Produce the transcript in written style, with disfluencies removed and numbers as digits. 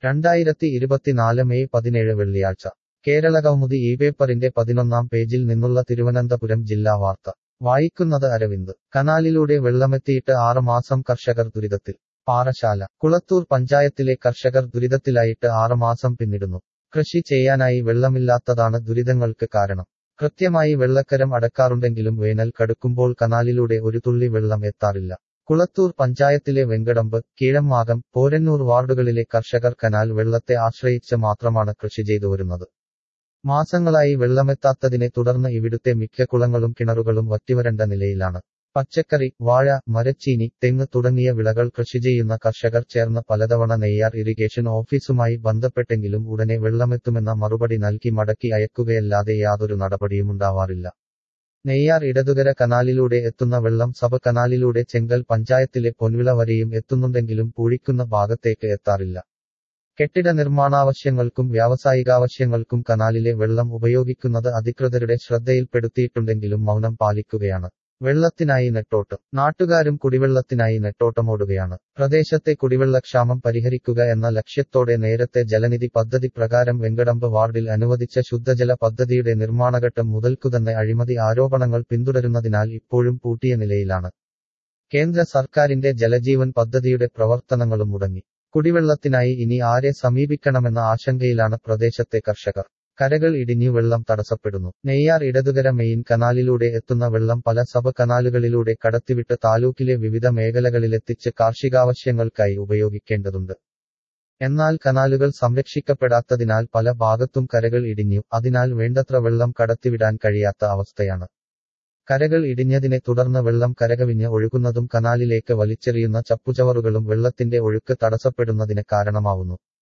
2024 May 17 വെള്ളിയാഴ്ച കേരളകൗമുദി പേപ്പറിന്റെ 11-ാം പേജിൽ നിന്നുള്ള തിരുവനന്തപുരം ജില്ലാ വാർത്ത വായിക്കുന്നത് അരവിന്ദ്. കനാലിലൂടെ വെള്ളമെത്തിയിട്ട് 6 മാസം കർഷകർ ദുരിതത്തിൽ. പാറശാല. കുളത്തൂർ പഞ്ചായത്തിലെ കർഷകർ ദുരിതത്തിലായിട്ട് 6 മാസം പിന്നിടുന്നു. കൃഷി ചെയ്യാനായി വെള്ളമില്ലാത്തതാണ് ദുരിതങ്ങൾക്ക് കാരണം. കൃത്യമായി വെള്ളക്കരം അടക്കാറുണ്ടെങ്കിലും വേനൽ കടുക്കുമ്പോൾ കനാലിലൂടെ ഒരു തുള്ളി വെള്ളം എത്താറില്ല. കുളത്തൂർ പഞ്ചായത്തിലെ വെങ്കടമ്പ്, കീഴമ്മാകം, പോരന്നൂർ വാർഡുകളിലെ കർഷകർ കനാൽ വെള്ളത്തെ ആശ്രയിച്ച് മാത്രമാണ് കൃഷി ചെയ്തുവരുന്നത്. മാസങ്ങളായി വെള്ളമെത്താത്തതിനെ തുടർന്ന് ഇവിടുത്തെ മിക്ക കുളങ്ങളും കിണറുകളും വറ്റിവരണ്ട നിലയിലാണ്. പച്ചക്കറി, വാഴ, മരച്ചീനി, തെങ്ങ് തുടങ്ങിയ വിളകൾ കൃഷി ചെയ്യുന്ന കർഷകർ ചേർന്ന് പലതവണ നെയ്യാർ ഇറിഗേഷൻ ഓഫീസുമായി ബന്ധപ്പെട്ടെങ്കിലും ഉടനെ വെള്ളമെത്തുമെന്ന മറുപടി നൽകി മടക്കി അയക്കുകയല്ലാതെ യാതൊരു നടപടിയുമുണ്ടാവാറില്ല. നെയ്യാർ ഇടതുകര കനാലിലൂടെ എത്തുന്ന വെള്ളം സബ് കനാലിലൂടെ ചെങ്കൽ പഞ്ചായത്തിലെ പൊൻവിള വരെയും എത്തുന്നുണ്ടെങ്കിലും പൂഴിക്കുന്ന ഭാഗത്തേക്ക് എത്താറില്ല. കെട്ടിട നിർമ്മാണാവശ്യങ്ങൾക്കും വ്യാവസായികാവശ്യങ്ങൾക്കും കനാലിലെ വെള്ളം ഉപയോഗിക്കുന്നത് അധികൃതരുടെ ശ്രദ്ധയിൽപ്പെടുത്തിയിട്ടുണ്ടെങ്കിലും മൗനം പാലിക്കുകയാണ്. വെള്ളത്തിനായി നെട്ടോട്ടം. നാട്ടുകാരും കുടിവെള്ളത്തിനായി നെട്ടോട്ടമോടുകയാണ്. പ്രദേശത്തെ കുടിവെള്ളക്ഷാമം പരിഹരിക്കുക എന്ന ലക്ഷ്യത്തോടെ നേരത്തെ ജലനിധി പദ്ധതി പ്രകാരം വെങ്കടമ്പ് വാർഡിൽ അനുവദിച്ച ശുദ്ധജല പദ്ധതിയുടെ നിർമ്മാണഘട്ടം മുതൽക്കുതന്നെ അഴിമതി ആരോപണങ്ങൾ പിന്തുടരുന്നതിനാൽ ഇപ്പോഴും പൂട്ടിയ നിലയിലാണ്. കേന്ദ്ര സർക്കാരിന്റെ ജലജീവൻ പദ്ധതിയുടെ പ്രവർത്തനങ്ങളും മുടങ്ങി. കുടിവെള്ളത്തിനായി ഇനി ആരെ സമീപിക്കണമെന്ന ആശങ്കയിലാണ് പ്രദേശത്തെ കർഷകർ. കരകൾ ഇടിഞ്ഞു വെള്ളം തടസ്സപ്പെടുന്നു. നെയ്യാർ ഇടതുകര മെയിൻ കനാലിലൂടെ എത്തുന്ന വെള്ളം പല സബ് കനാലുകളിലൂടെ കടത്തിവിട്ട് താലൂക്കിലെ വിവിധ മേഖലകളിലെത്തിച്ച് കാർഷികാവശ്യങ്ങൾക്കായി ഉപയോഗിക്കേണ്ടതുണ്ട്. എന്നാൽ കനാലുകൾ സംരക്ഷിക്കപ്പെടാത്തതിനാൽ പല ഭാഗത്തും കരകൾ ഇടിഞ്ഞു. അതിനാൽ വേണ്ടത്ര വെള്ളം കടത്തിവിടാൻ കഴിയാത്ത അവസ്ഥയാണ്. കരകൾ ഇടിഞ്ഞതിനെ തുടർന്ന് വെള്ളം കരകവിഞ്ഞ് ഒഴുകുന്നതും കനാലിലേക്ക് വലിച്ചെറിയുന്ന ചപ്പുചവറുകളും വെള്ളത്തിന്റെ ഒഴുക്ക് തടസ്സപ്പെടുന്നതിന് കാരണമാവുന്നു.